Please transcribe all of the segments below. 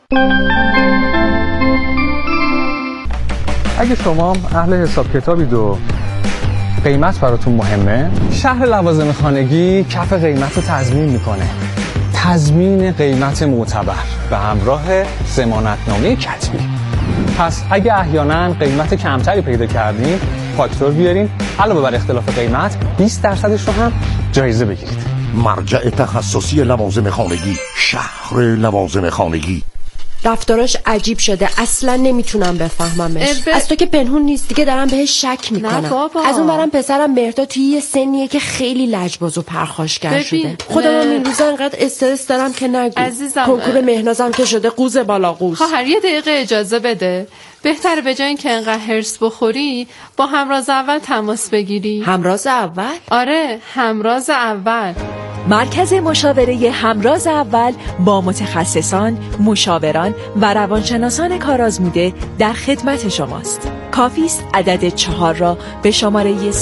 اگه شما اهل حساب کتابید و قیمت براتون مهمه، شهر لوازم خانگی کف قیمت رو تضمین میکنه. تضمین قیمت معتبر به همراه ضمانتنامه کتبی. پس اگه احیانا قیمت کمتری پیدا کردین، فاکتور بیارین، علاوه بر اختلاف قیمت 20% رو هم جایزه بگیرید. مرجع تخصصی لوازم خانگی، شهر لوازم خانگی. رفتاراش عجیب شده، اصلا نمیتونم بفهممش. از تو که پنهون نیست، دیگه دارم بهش شک میکنم. از اون برم پسرم مهرداد توی یه سنیه که خیلی لجباز و پرخاشگر شده. خودم این روزا انقدر استرس دارم که نگو. عزیزم، کنکور مهنازم که شده قوز بالا قوز. خواهر یه دقیقه اجازه بده. بهتره به جای اینکه انقدر هرس بخوری با همراز اول تماس بگیری. همراز اول؟ آره، همراز اول. مرکز مشاوره همراز اول با متخصصان، مشاوران و روانشناسان کارآزموده در خدمت شماست. کافی است عدد 4 را به شماره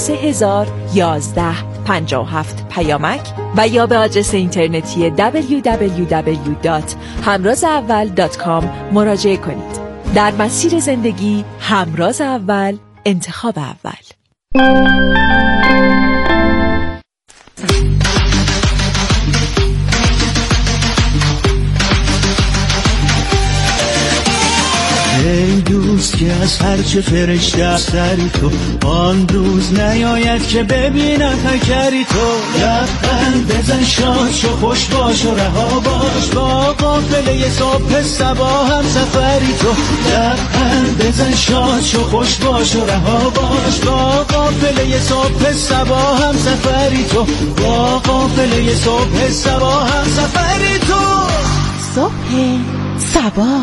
301157 پیامک و یا به آدرس اینترنتی www.hamrazaawal.com مراجعه کنید. در مسیر زندگی همراز اول، انتخاب اول. ای دوست که از هرچه فرشته سری تو، آن روز نیاید که ببینم تکری تو. لبخند بزن، شاد شو، خوش باش و رها باش، با قافله صبح صبا هم سفری تو. لبخند بزن، شاد شو، خوش باش و رها باش، با قافله صبح صبا هم سفری تو. با قافله صبح صبا هم سفری تو. صبح صبا.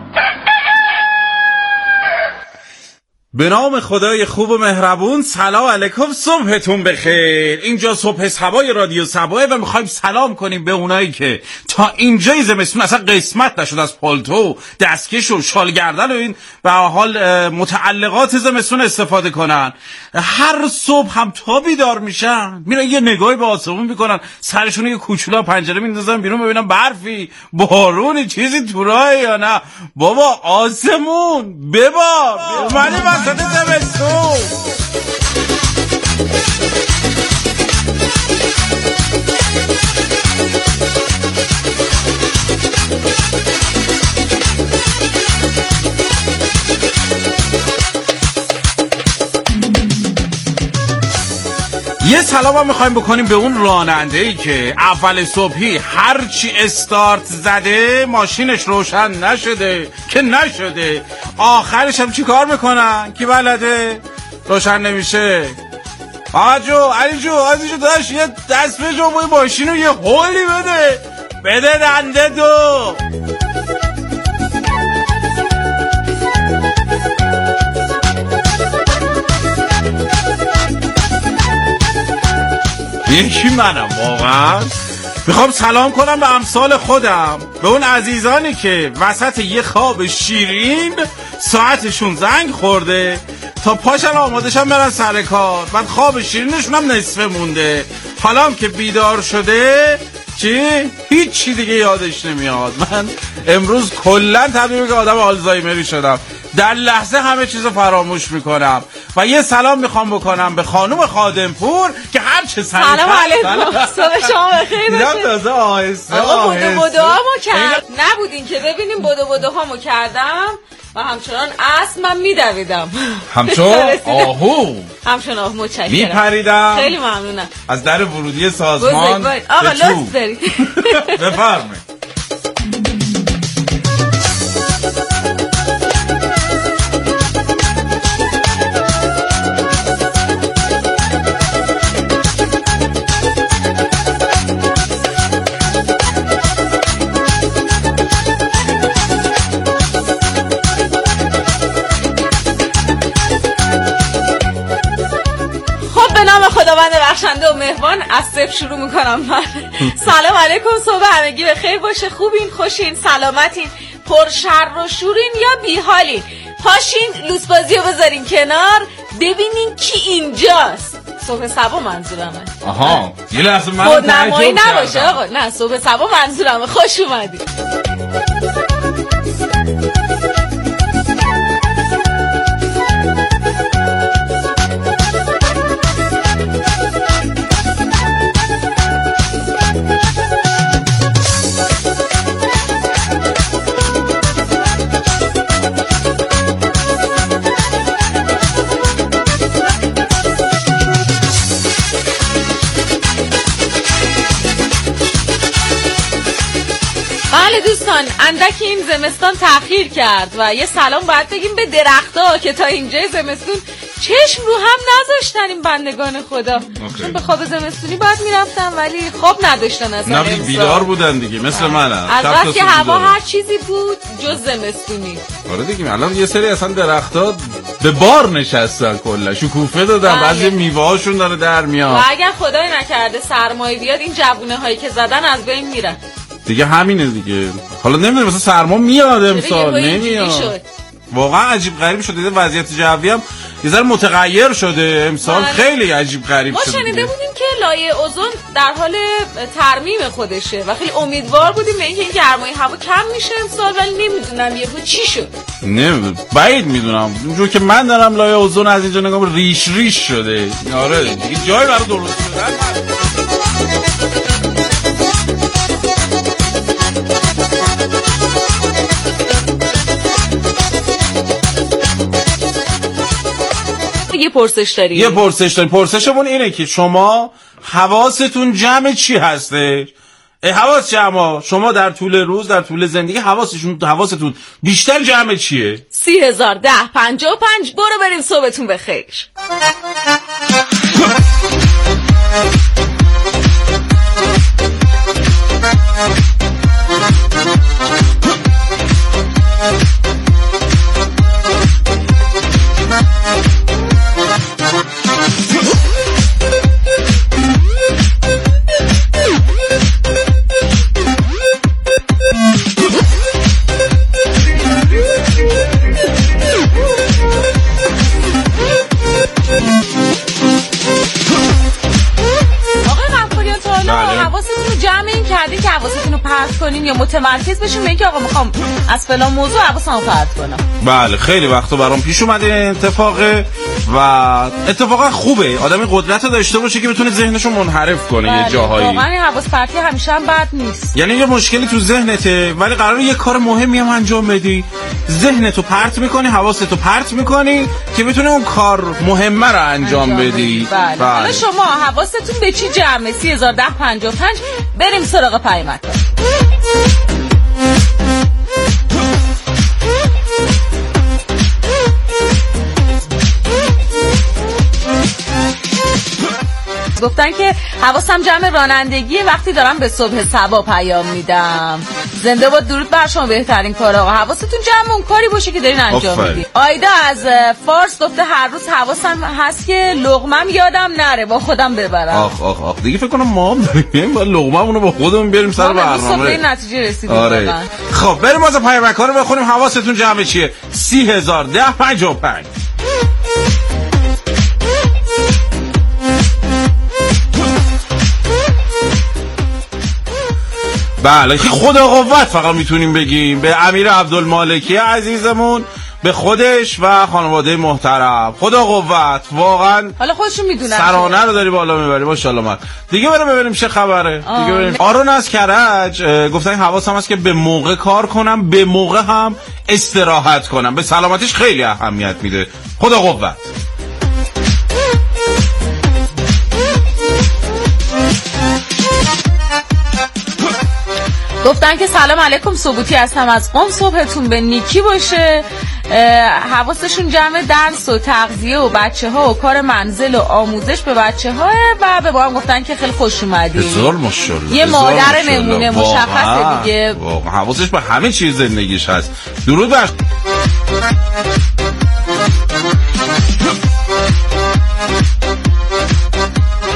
به نام خدای خوب و مهربون، سلام علیکم، صبحتون بخیر. اینجا صبح صبای رادیو صباه و میخوایم سلام کنیم به اونایی که تا اینجای زمستون اصلا قسمت نشد از پالتو، دستکش و شالگردن و این به حال متعلقات زمستون استفاده کنن. هر صبح هم تا بیدار میشن میرن یه نگاهی به آسمون میکنن، سرشون یه کوچولو پنجره میندازن بیرون ببینن برفی، بارونی، چیزی تو راهه یا نه. بابا آسمون ببار اومده وسط زمستون. یه سلام هم میخوایم بکنیم به اون راننده‌ای که اول صبحی هرچی استارت زده ماشینش روشن نشده که نشده، آخرش هم چی کار میکنن که بلده روشن نمیشه. آجو علی جو عزیزو داشت یه دست به جنبوی ماشین رو یه هولی بده دنده دو. یکی منم واقعا. میخوام سلام کنم به امثال خودم، به اون عزیزانی که وسط یه خواب شیرین ساعتشون زنگ خورده تا پاشن آمادشن برن سر کار، بعد خواب شیرینشون هم نصفه مونده، حالا هم که بیدار شده هیچ چی دیگه یادش نمیاد. من امروز کلن تبدیل به آدم آلزایمری شدم، در لحظه همه چیزو فراموش میکنم. و یه سلام میخوام بکنم به خانم خادمپور که هر چه سریعتر. سلام علیکم، صبح شما بخیر باشه. دیدم تازه آهسته آقا بودوهامو کرد نبودین که ببینیم بودوهامو کردم و همچنان اسب من میدویدم، همچون آهو همچنان آهو. متشکرم، میپریدم. خیلی ممنونم. از در ورودی سازمان آقا لطف دارید بفرمایید. خداوند بخشنده و مهربان، از صفر شروع میکنم من. سلام علیکم، صبح همگی به خیر باشه. خوبین، خوشین، سلامتین، پر شر و شورین یا بیحالین؟ پاشین لوسبازی رو بذارین کنار، ببینین کی اینجاست. صبح صبا منظورمه. آها یه لحظه من خودنمایی نباشه آقا، نه صبح صبا منظورمه. خوش اومدید. دوستان اندک این زمستان تأخیر کرد و یه سلام باید بگیم به درخت‌ها که تا اینجای زمستون چشم رو هم نذاشتن این بندگان خدا. چون به خواب زمستونی باید میرفتن ولی خواب نداشتن اصلا. نه بیدار بودن دیگه مثل منم. از وقتی که هوا هر چیزی بود جز زمستونی. آره دیگه الان یه سری اصلا درخت‌ها به بار نشستن کلا شکوفه دادن بعضی میوه‌هاشون داره در میاد. و اگر خدای نکرده سرمایه بیاد این جوونه‌هایی که زدن از بین میرن. دیگه همینه دیگه. حالا نمیدونم مثلا سرما میاد امسال نمیاد. واقعا عجیب غریب شده وضعیت جوی هم یه ذره متغیر شده امسال خیلی عجیب غریب شده. ما شنیده بودیم که لایه اوزون در حال ترمیم خودشه و خیلی امیدوار بودیم به اینکه این گرمای هوا کم میشه امسال ولی نمیدونم یهو چی شد. نه بعید میدونم اونجور که من دارم لایه اوزون از اینجا نگام ریش ریش شده. آره دیگه جای برای درست شدن یه پرسش داریم. یه پرسش داریم. پرسشمون اینه که شما حواستون جمع چی هسته؟ حواس جمع شما در طول روز در طول زندگی حواستون بیشتر جمع چیه؟ 30,1055 برو بریم صبحتون بخیر. کنین یا متمرکز بشین به اینکه آقا میخوام از فلان موضوع حواسمو پرت کنم. بله خیلی وقتا برام پیش اومده و اتفاقا خوبه آدمی قدرت رو داشته باشه که بتونه ذهنشو منحرف کنه یه جاهایی. واقعا حواس پرتی همیشه هم بد نیست. یعنی یه مشکلی تو ذهنته ولی قراره یه کار مهمی هم انجام بدی ذهنتو پرت میکنی حواستو پرت میکنی که بتونه اون کار مهمه رو انجام بدی. بله. حالا شما حواستون به چی جمعه؟ 30,1055 بریم سراغ پیامک. گفتن که حواسم جمع رانندگیه وقتی دارم به صبح صبا پیام میدم. زنده باد درود بر شما بهترین کار آقا. حواستون جمع اون کاری باشه که دارین انجام میدین. آیدا از فارس گفته هر روز حواسم هست که لقمم یادم نره با خودم ببرم. آخ دیگه فکر کنم ما هم داریم با لقممون رو با خودمون بریم سر برنامه. به این نتیجه رسیدیم. آره. خب بریم از پیامک‌ها رو بخونیم. حواستون جمع چیه؟ 30,1055. بله خدا قوت فقط میتونیم بگیم به امیر عبدالمالکی عزیزمون به خودش و خانواده محترم خدا قوت واقعا. حالا خودشون میدونن سرانه رو داری بالا میبری ماشاءالله. من دیگه بریم ببینیم چه خبره. دیگه بریم. آرون از کرج گفتن حواسم هست که به موقع کار کنم به موقع هم استراحت کنم به سلامتیش خیلی اهمیت میده. خدا قوت. گفتن که سلام علیکم ثبوتی هستم از قم صبحتون به نیکی باشه. حواسشون جمع درس و تغذیه و بچه ها و کار منزل و آموزش به بچه ها و به ما هم گفتن که خیلی خوش اومدید. بسیار ماشاءالله. یه مادر نمونه مشخصه دیگه. حواسش به همه چیز زندگیش هست. درود بر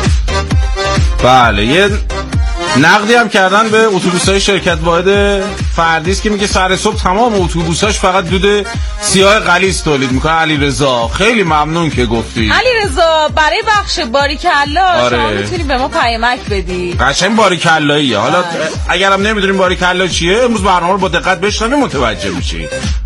بله یه نقدی هم کردن به اتوبوس‌های شرکت واحد فردیست که میگه سر صبح تمام اتوبوساش فقط دود سیاه غلیظ تولید میکنه. علیرضا خیلی ممنون که گفتی. علیرضا برای بخش باریکلا آره. شما میتونی به ما پیامک بدی. قشنگ باریکلاییه. حالا اگرم نمیدونیم باریکلا چیه، امروز برنامه رو با دقت بشنوید متوجه میشید.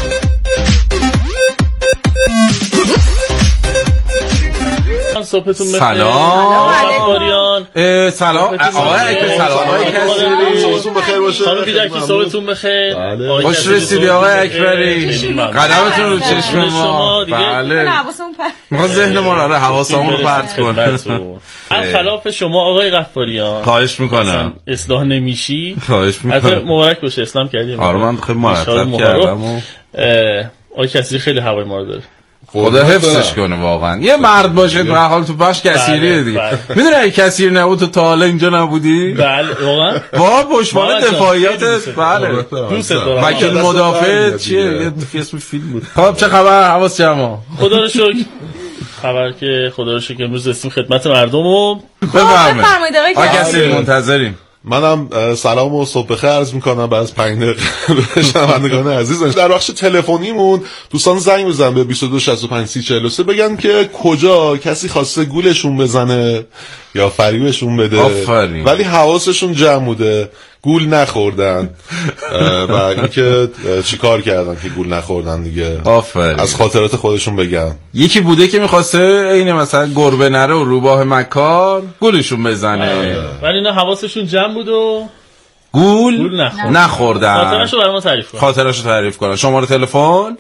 صبحتون بخیر. سلام. سلام. آقای کسیری. صبحتون بخیر باشه. خانم بیدکی صبحتون بخیر. خوش رسیدی آقای اکبری. قدمتون رو چشم ما. بله. ما ذهن ما رو حواسمون رو پرت کن. خلاف شما آقای غفاریان. خواهش میکنم. اصلاح نمیشی. خواهش میکنم. مبارک باشه اسلام کردیم. آره من خیلی مرتب کردم. آقای کسیری خیلی هوای ما رو داره. خدا حفظش کنه واقعا. یه مرد باشه به حال تو بخش کثیریه دیگه. میدونی اگه کثیر نبود تو تا حالا اینجا نبودی؟ بله واقعا. با پشتوانه دفاعیات بله. دوست دارم. وکیل مدافع چیه؟ یه اسم فیلم بود. خب چه خبر؟ حواس جمع. خدا رو شکر. خبر که خدا رو شکر امروز رسیدیم خدمت مردم و بفرمایید آقا کثیر منتظریم. منم سلام و صبح بخیر عرض میکنم بعد از 5 دقیقه به شنوندگان عزیز. در بخش تلفنیمون دوستان زنگ بزنن به 22653043 بگن که کجا کسی خواسته گولشون بزنه یا فریبشون بده. آفرین. ولی حواسشون جمع بوده گول نخوردن و اینکه چیکار کردن که گول نخوردن دیگه. آفرین. از خاطرات خودشون بگن. یکی بوده که میخواسته عین مثلا گربه نره و روباه مکار گولشون بزنه ولی اینا حواسشون جمع بود و گول نخوردن. خاطرشو برام تعریف کن. خاطرشو تعریف کنن. شماره تلفن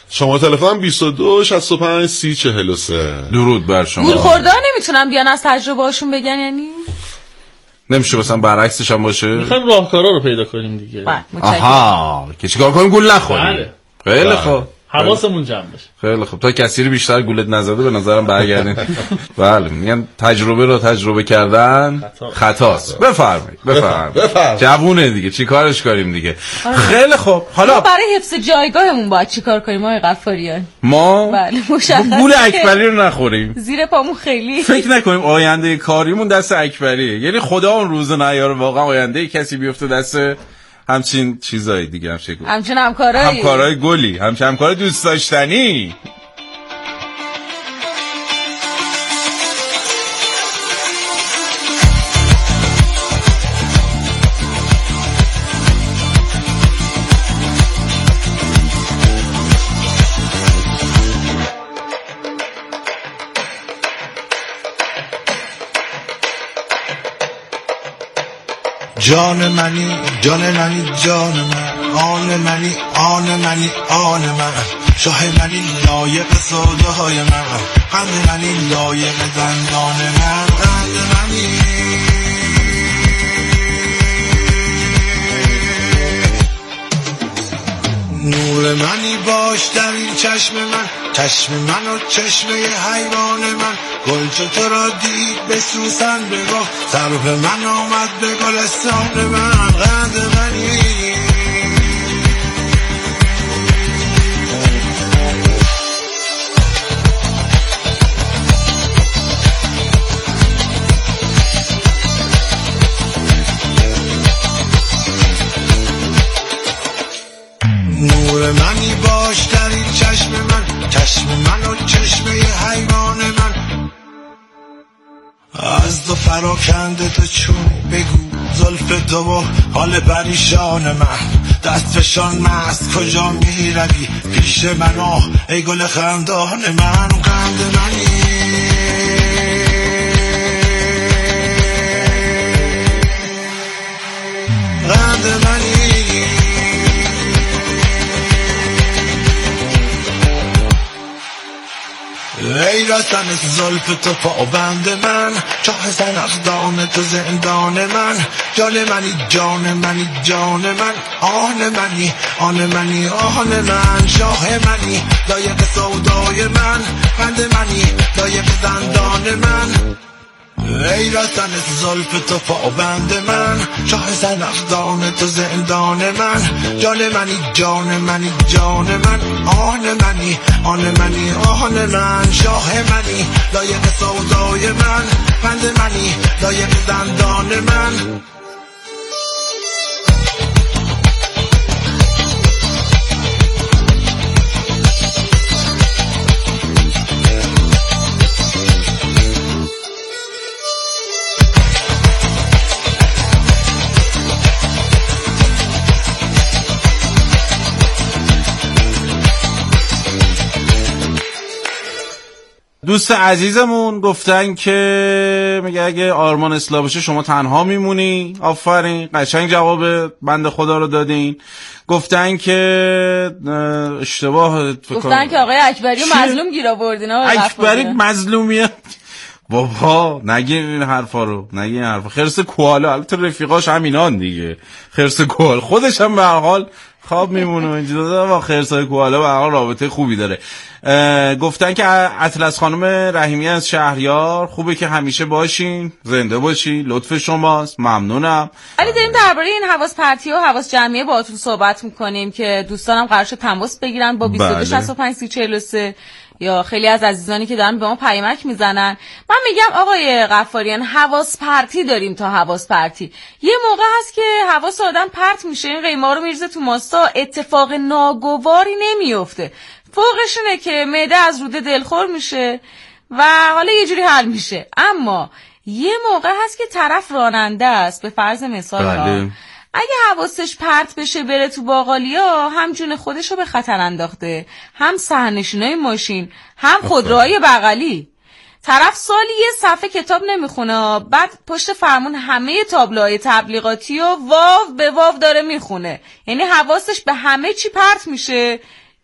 22653043. درود بر شما. گول خوردن نمیتونن بیان از تجربه هاشون بگن یعنی نمیشه مثلا برعکسش هم باشه. میخوایم راهکارا رو پیدا کنیم دیگه. آها که چیکار کنیم گول نخوریم. خیلی خوب. حواسمون جمع بشه. خیلی خوب. تا کسی بیشتر گولت نزده به نظرم برگردین. بله میگن تجربه رو تجربه کردن خطاست. بفرمایید. جوونه دیگه چیکارش کنیم دیگه. خیلی خوب. حالا برای حفظ جایگاهمون باید چیکار کنیم آقای غفاریان؟ ما بله مشخصه گول اکبری رو نخوریم. زیر پامون خیلی فکر نکنیم آینده کاریمون دست اکبریه. یعنی خدا اون روز نیاره واقعا آینده کسی بیفته دست همچین چیزایی دیگه. همچین همکارای گلی، همچین همکارای دوست داشتنی. جان منی جان منی جان من آن منی آن منی آن من شاه منی لایق سودای من قند منی لایق زندان من قند منی نور منی باش در این چشم من چشم من و چشم حیوان من گل چو تو را دید به سوسن بگفت سرف من آمد به گلستان من قند منی نور منی باش در این چشم من چشم من و چشم حیوان من از دو پراکنده تو چون بگو زلف تو و حال پریشان من دست فشان مست کجا می روی پیش من ای گل خندان من قند منی قند منی ای رسن زلف تو پابند من چاه زنخدان تو زندان من جان منی جان منی جان من آن منی آن منی آن من شاه منی لایق سودای من قند منی لایق زندان من ای رسن زلف تو پابند من چاه زنخدان تو زندان من جان منی جان منی جان من آن منی آن منی آن من شاه منی لایق سودای من قند منی لایق زندان من دوست عزیزمون گفتن که میگه اگه آرمان اصلاح بشه شما تنها میمونی. آفرین، قشنگ جواب بنده خدا رو دادین. گفتن که اشتباه گفتن که آقای اکبری مظلوم گیر آوردین. اکبری مظلومیه بابا، نگین این حرفا رو، نگین این حرفا. خرس کوالا، البته رفیقاش همینان دیگه. خرس کوالا خودش هم به هر حال خواب میمونه اینجا با خرسای کوالا به هر حال رابطه خوبی داره. گفتن که اطلس خانم رحیمی از شهریار، خوبه که همیشه باشین، زنده باشین، لطف شماست، ممنونم. ولی داریم درباره این حواس پرتی و حواس جمعی باهاتون صحبت میکنیم که دوستانم قرار شد تماس بگیرن با 2265 یا خیلی از عزیزانی که دارن به ما پیامک میزنن. من میگم آقای غفاریان، حواس پرتی داریم تا حواس پرتی. یه موقع هست که حواس آدم پرت میشه، این قیمه رو میریزه تو ماستا، اتفاق ناگواری نمیفته. فوقش اینه که معده از روده دلخور میشه و حالا یه جوری حل میشه. اما یه موقع هست که طرف راننده است، به فرض مثال اگه حواسش پرت بشه بره تو باقالیا، هم جون خودش رو به خطر انداخته، هم صحنه‌نشینای ماشین، هم خودروهای بغلی. طرف سالی یه صفحه کتاب نمیخونه، بعد پشت فرمون همه تابلوهای تبلیغاتی و واو به واو داره میخونه. یعنی حواسش به همه چی پرت میشه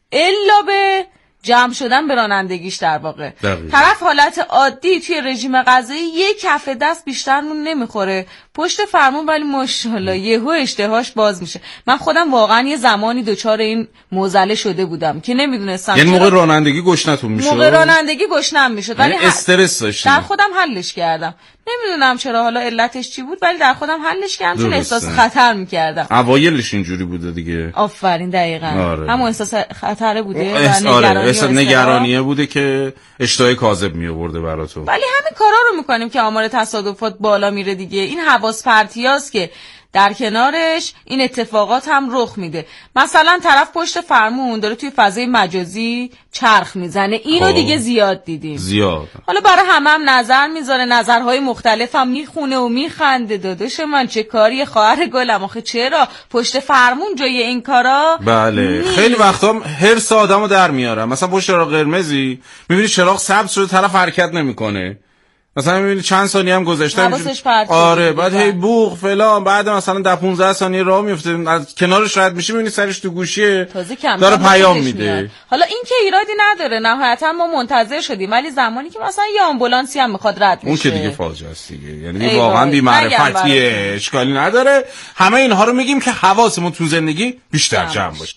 الا به جمع شدن به رانندگیش. در واقع طرف حالت عادی توی رژیم غذایی یک کف دست بیشتر نون نمیخوره پشت فرمون، ولی ماشاءالله یهو اشتهاش باز میشه. من خودم واقعا یه زمانی دچار این معضله شده بودم که نمیدونستم. یعنی موقع رانندگی گشنتون میشد؟ موقع رانندگی گشنم میشد، ولی استرس داشتم. در خودم حلش کردم. نمیدونم چرا، حالا علتش چی بود، ولی در خودم حلش کردم چون احساس خطر میکردم. اوایلش اینجوری بوده دیگه. آفرین، دقیقاً. همون احساس خطر بوده و نگرانیه بوده که اشتهای کاذب می آورده براتون. ولی همین کارا رو میکنیم که آمار تصادفات بالا میره دیگه. این حواس پرتیاست که در کنارش این اتفاقات هم رخ میده. مثلا طرف پشت فرمون داره توی فضای مجازی چرخ میزنه، اینو دیگه زیاد دیدیم. زیاد. حالا برای هم نظر میذاره، نظرهای مختلف هم میخونه و میخنده. داداش من چه کاری خواهر گلم، آخه چرا پشت فرمون جای این کارا؟ بله خیلی وقتا هرس آدمو در میاره. مثلا پشت چراغ قرمزی میبینی چراغ سبز شده، طرف حرکت نمیکنه، مثلا میبینی چند ثانیه هم گذشته آره، بعد هی بوق فلان، بعد مثلا 10-15 ثانیه راه میفته، از کنارش رد میشه میبینی سرش تو گوشیه داره پیام میده. حالا این که ایرادی نداره، نهایتا ما منتظر شدیم، ولی زمانی که مثلا یه آمبولانسی هم میخواد رد میشه اون که دیگه فاجعه است دیگه. یعنی واقعا بی معرفتیه، اشکالی نداره. همه اینها رو میگیم که حواسمون تو زندگی بیشتر جمع باشه.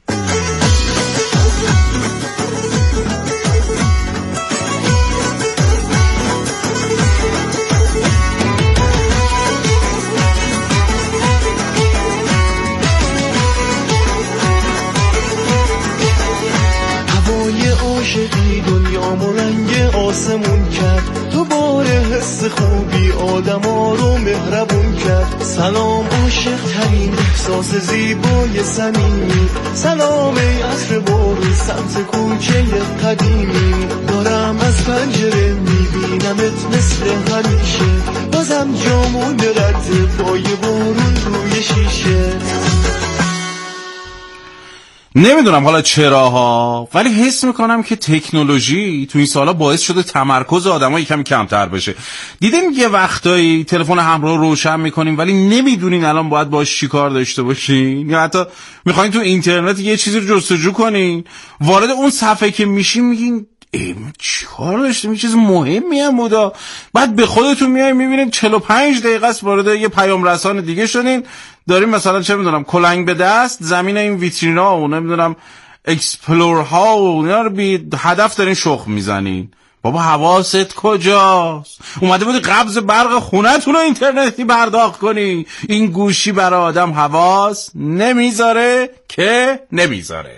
دنیامو رنگ آسمون کرد، تو بار حس خوبی آدما رو مهربون کرد. سلام عاشق ترین احساس زیبای صمیمی، سلام ای عطر بارون سمت کوچه قدیمی. دارم از پنجره میبینمت مثل همیشه، بازم جامون رد پای بارون روی شیشه. نمیدونم حالا چراها، ولی حس میکنم که تکنولوژی تو این سالا باعث شده تمرکز آدم‌ها یکم کمتر بشه. دیدیم یه وقتایی تلفن همراه روشن میکنیم ولی نمیدونین الان باید باش چی کار داشته باشین، یا حتی میخواین تو اینترنت یه چیزی رو جستجو کنین، وارد اون صفحه که میشین میگین چی کار داشتیم، این چیز مهمی هم بودا، بعد به خودتون میایین میبینید 45 دقیقه است وارد یه پیام رسان دیگه شدین، داریم مثلا چه میدونم کلنگ به دست زمین این ویترینا و نمیدونم اکسپلور ها و اینا رو بی هدف دارین شخم میزنین. بابا حواست کجاست؟ اومده بودی قبض برق خونتون رو اینترنتی پرداخت کنی. این گوشی برای آدم حواس نمیذاره که نمیذاره.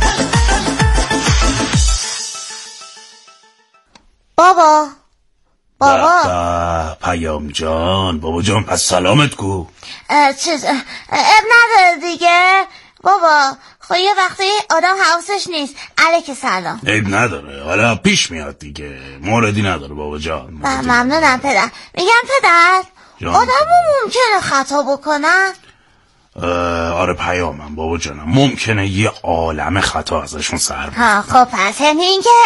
بابا بابا پیام جان، بابا جان پس سلامت کو. چیز اب نداره دیگه بابا، خب یه وقتی آدم حواسش نیست. علیک سلام. عیب نداره، حالا پیش میاد دیگه، موردی نداره بابا جان. ممنونم پدر. میگم پدر آدم ممکنه خطا بکنن؟ آره پیامم بابا جانم، ممکنه یه عالم خطا ازشون سر بره. خب پس این که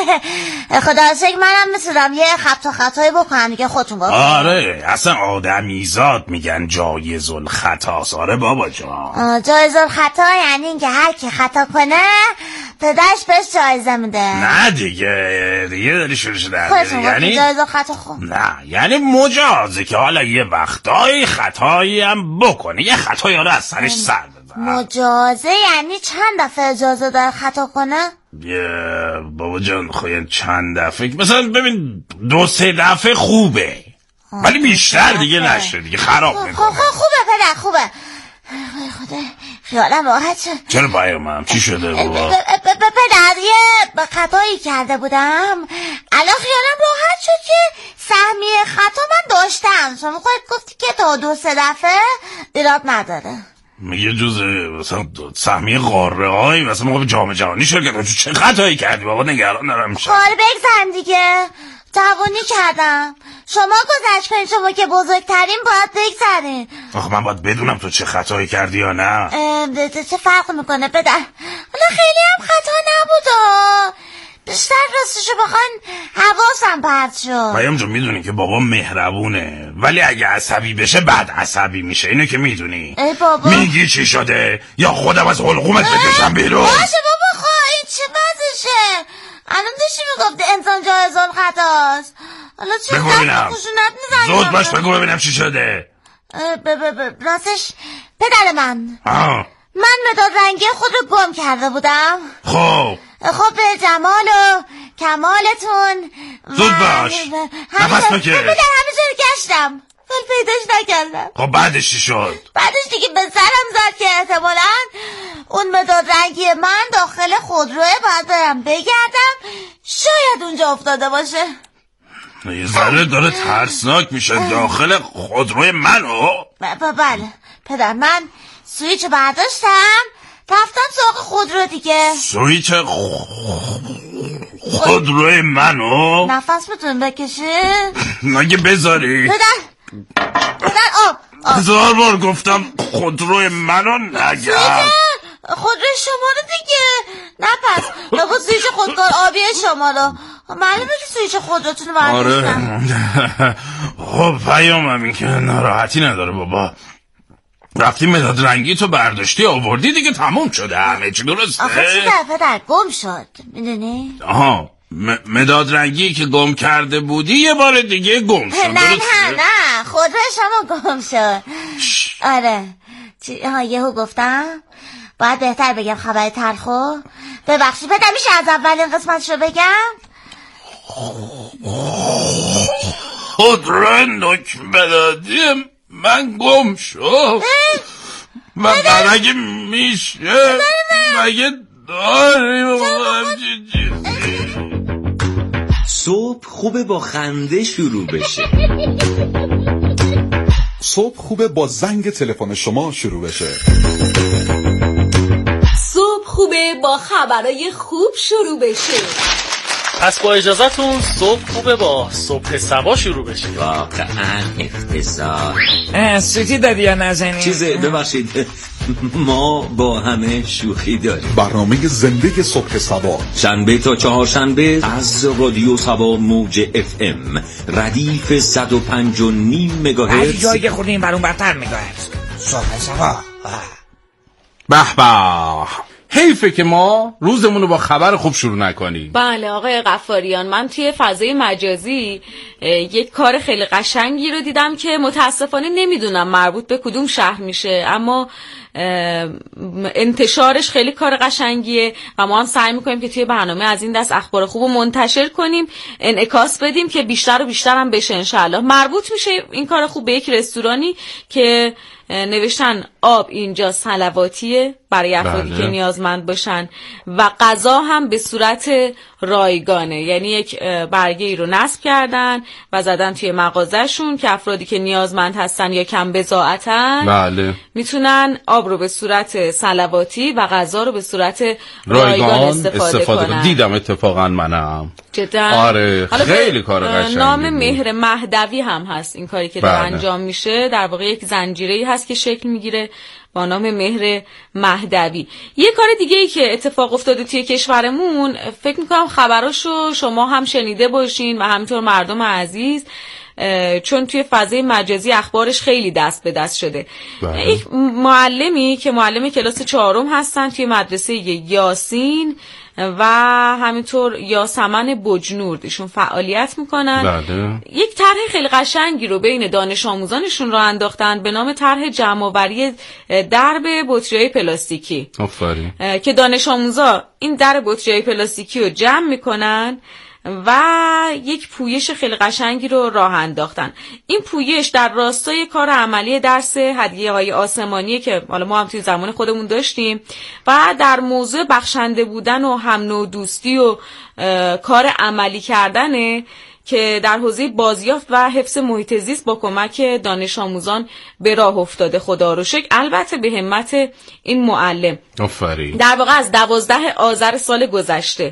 خدا شکر منم میتونم یه خطایی بکنم دیگه، خودتون بکنم. آره اصلا آدمیزاد میگن جایز الخطاست. آره بابا جان، جایز الخطا یعنی این که هر کی خطا کنه پدرش بهش جایزه میده. نه دیگه داری شروع شده. یعنی جایز الخطا خوب نه، یعنی مجازه که حالا یه وقتایی خطایی هم بکنه، یه خطایی رو از سرش سر بزن. مجازه یعنی چند دفعه اجازه داره خطا کنه؟ بابا جان خواهی چند دفعه، مثلا ببین 2-3 دفعه خوبه، ولی بیشتر دیگه نشه دیگه، خراب میکنه. خوبه پدر خوبه. خدا خیالم راحت شد. چرا پیامم چی شده بابا؟ پدر یه خطایی کرده بودم، الان خیالم راحت شد که سهمیه خطا من داشتم. شما خودت گفتی که تا 2-3 دفعه ایراد نداره. میگه جز مثلا سهمیه قاره های مثلا موقع جام جهانی شرکت چه خطایی کردی بابا؟ نگران دارم میشم. کار بگذارم دیگه، جوانی کردم. شما گذشت کنید، شما که بزرگترین باید بگذارین. آخه من باید بدونم تو چه خطایی کردی یا نه؟ چه فرق میکنه پدر؟ حالا خیلی هم خطا نبود، بیشتر راستشو بخواین حواسم پرت شد. پیام جون میدونی که بابا مهربونه، ولی اگه عصبی بشه بعد عصبی میشه، اینو که میدونی. ای بابا میگی چی شده یا خودم از حلقومت بکشم بیرون؟ باشه بابا، این چه وضعشه؟ الان داشتی میگفتی انسان جایز الخطاست، حالا چه خشونت میزنی؟ زود باش بگو ببینم چی شده. راستش پدر من مداد رنگی خود رو گم کرده بودم. خب به جمال و کمالتون زود باش، نفس بکش. همه جا گشتم ولی پیداش نکردم. خب بعدش چی شد؟ بعدش دیگه به سرم زد که احتمالاً اون مداد رنگی من داخل خودروه، باید برم بگردم، شاید اونجا افتاده باشه. یه ذره داره ترسناک میشه. داخل خودروی منو؟ بله پدر، من سویچ برداشتم رفتم سراغ خودرو دیگه. سویچ خودروی منو؟ نفس میتونی بکشی؟ نگه بذاری پدر آب 1000 بار گفتم خودروی منو نگم. خودروی شما رو دیگه. نه پس بابا سویچ خودکار آبی شما رو معلومه که سویچ خودروتون رو برداشتم. خب پیامم این که ناراحتی نداره بابا، رفتی مداد رنگی تو برداشتی آوردی دیگه، تموم شده همه چی، درسته؟ آخه چی در پدر گم شد میدونی؟ مداد رنگی که گم کرده بودی یه بار دیگه گم شد. نه خودروی شما گم شد. آره یهو گفتم باید بهتر بگم خبر تلخو. ببخشی پدر، میشه از اولین قسمتشو بگم؟ خودروی نک مدادی من گم شد. مگه میشه؟ مگه داریم صبح خوبه با خنده شروع بشه. صبح خوبه با زنگ تلفن شما شروع بشه. صبح خوبه با خبرای خوب شروع بشه. پس با اجازتون صبح خوبه با صبح سبا شروع بشه. واقعا افتضاح. سوتی دادی یا نزنی؟ ببخشید ما با همه شوخی داریم. برنامه زنده صبح سبا شنبه تا چهارشنبه از رادیو سبا موج FM ردیف 105.5 مگاهرتز. جایی خود این برون برتر مگاهرتز. صبح سبا. به به، حیفه که ما روزمون رو با خبر خوب شروع نکنیم. بله آقای غفاریان، من توی فضای مجازی یک کار خیلی قشنگی رو دیدم که متاسفانه نمیدونم مربوط به کدوم شهر میشه، اما انتشارش خیلی کار قشنگیه و ما هم سعی میکنیم که توی برنامه از این دست اخبار خوب رو منتشر کنیم، انعکاس بدیم که بیشتر و بیشتر هم بشه انشاءالله. مربوط میشه این کار خوب به یک رستورانی که نوشتن آب اینجا صلواتیه برای افرادی که نیازمند باشن و غذا هم به صورت رایگانه، یعنی یک برگه ای رو نصب کردن و زدن توی مغازه‌شون که افرادی که نیازمند هستن یا کم بضاعتن میتونن آب رو به صورت صلواتی و غذا رو به صورت رایگان استفاده کنن. دیدم اتفاقا منم جدا. آره خیلی کار قشنگی. نام مهر مهدوی هم هست این کاری که داره انجام میشه، در واقع یک زنجیره‌ای هست که شکل میگیره با نام مهر مهدوی. یه کار دیگه ای که اتفاق افتاده توی کشورمون، فکر میکنم خبراشو شما هم شنیده باشین و همینطور مردم عزیز، چون توی فضای مجازی اخبارش خیلی دست به دست شده. یک معلمی که معلم کلاس 4 هستن توی مدرسه یاسین و همینطور یاسمن بجنورد، ایشون فعالیت میکنن. یک طرح خیلی قشنگی رو بین دانش آموزانشون راه انداختن به نام طرح جمع‌آوری درب بطری‌های پلاستیکی. آفرین. که دانش آموزا این در بطری‌های پلاستیکی رو جمع میکنن و یک پویش خیلی قشنگی رو راه انداختن. این پویش در راستای کار عملی درس هدیه‌های آسمانی که حالا ما هم توی زمان خودمون داشتیم و در موضوع بخشنده بودن و هم نوع دوستی و کار عملی کردنه که در حوزه بازیافت و حفظ محیط زیست با کمک دانش آموزان به راه افتاده. خدا رو شکر، البته به همت این معلم. آفرین. در واقع از 12 آذر سال گذشته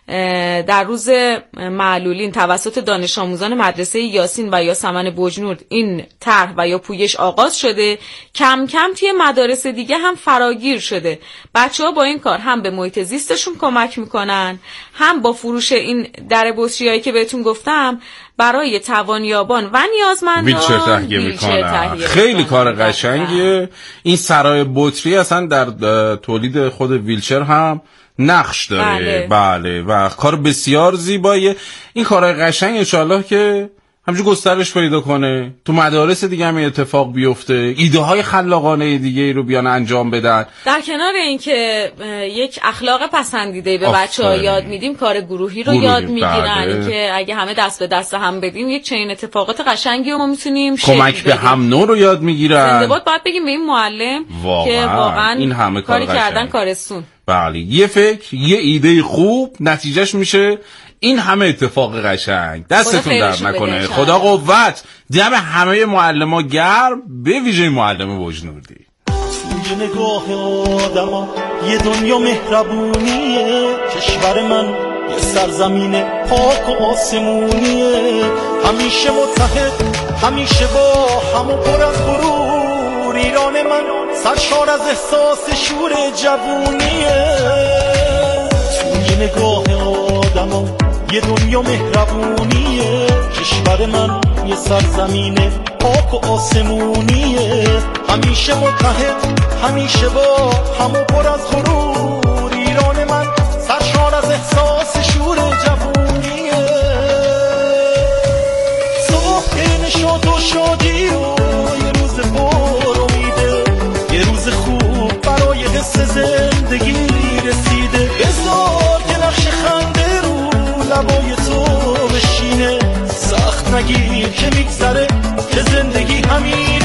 در روز معلولین توسط دانش آموزان مدرسه یاسین و یاسمن بجنورد این طرح و یا پویش آغاز شده، کم کم توی مدارس دیگه هم فراگیر شده. بچه‌ها با این کار هم به محیط زیستشون کمک میکنن، هم با فروش این در بطری‌هایی که بهتون گفتم برای توانیابان و نیازمندان ویلچر تهیه میکنن. خیلی کار قشنگیه. این سرای بطری اصلا در تولید خود ویلچر هم نقش داره. بله و کار بسیار زیباییه. این کارهای قشنگ انشالله که همچون گسترش پیدا کنه، تو مدارس دیگه هم اتفاق بیفته، ایده های خلاقانه دیگه رو بیان انجام بدن. در کنار اینکه یک اخلاق پسندیده به بچه‌ها یاد میدیم، کار گروهی رو یاد میگیرن که اگه همه دست به دست هم بدیم یک چنین اتفاقات قشنگی رو ما میتونیم کمک به هم نوع رو یاد میگیرن. زنده باد باید بگیم به این معلم که واقعا این همه کاری کردن کارستون. بله، یه فکر، یه ایده خوب نتیجهش میشه این همه اتفاق قشنگ. دستتون در نکنه. خدا قوت. دم همه معلم‌ها گرم، به ویژه معلم بجنوردی. توی نگاه آدما یه دنیا مهربونیه، کشور من یه سرزمین پاک و آسمونیه، همیشه متحد، همیشه با هم و پر از غرور. ایران من سرشار از احساس شور جوونیه. توی نگاه آدما یه دنیا مهربونیه، کشور من یه سرزمین پاک و آسمونیه، همیشه متحد، همیشه با هم و پر از غرور. ایران من سرشار از احساس شور جوونیه. صبح نشاط و شادی و یه روز پر امیده، یه روز خوب برای حس زندگی رسیده. بذار که نقش خنده رو لبای تو بشینه، سخت نگیر که میگذره، که زندگی همین